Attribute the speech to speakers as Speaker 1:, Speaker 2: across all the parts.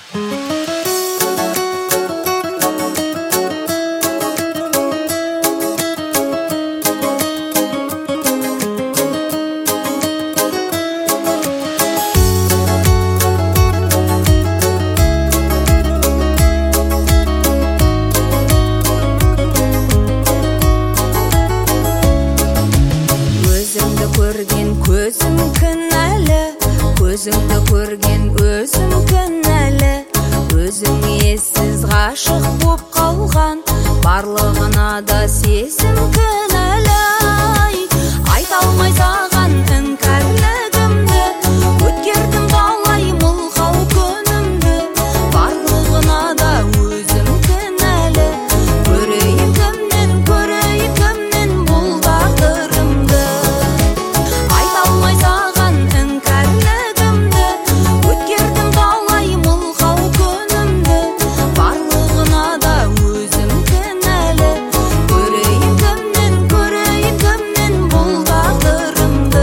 Speaker 1: Көзім кінәлі, көзіңді көрген өзім кінәлі. Өзің ессіз ғашық боп қалған, барлығына да сезім кінәлі. Айта алмай саған іңкәрлігімді, өткердім талай мылғау күнімді. Барлығына да өзім кінәлі, көрейін кімнен бұл тағдырымды. Саған іңкәрлігімді, өткердім талай мылғау күнімді. Барлығына да өзім кінәлі, көрейін кімнен бұл тағдырымды.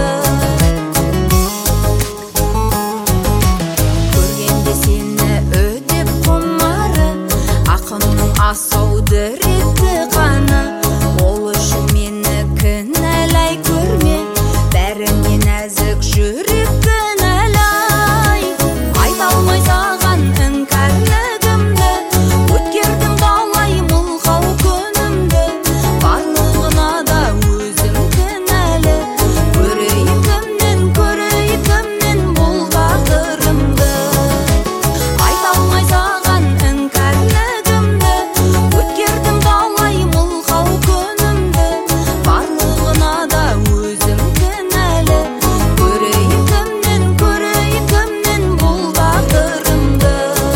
Speaker 1: Көргенде сені өдеп құмары, ақынның асауды ретті қаны. Ол үшін мені кінәлай көрме, бәріне нәзік жүрек кінәлай. Айта алмай саған іңкәрлігімді, өткердім талай мылғау күнімді. Барлығына да өзім кінәлі, көрейін кімнен бұл тағдырымды. Айта алмай саған іңкәрлігімді, өткердім талай мылғау күнімді. Барлығына да өзім кінәлі, көрейін кімнен бұл тағдырымды.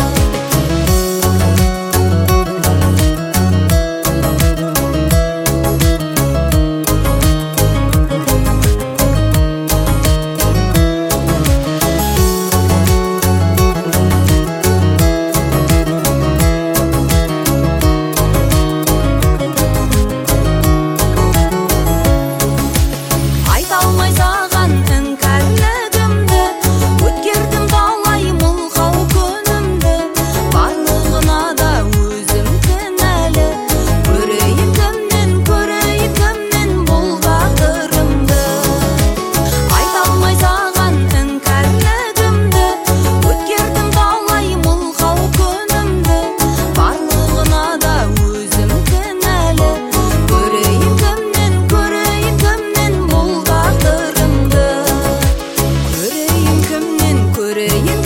Speaker 1: Айта алмай саған іңкәрлігімді, өткердім талай мылғау күнімді. Барлығына да өзім кінәлі, көрейін кімнен бұл тағдырымды. Айта алмай саған іңкәрлігімді, өткердім талай мылғау күнімді. Барлығына да өзім кінәлі, көрейін кімнен бұл тағдырымды. Көрейін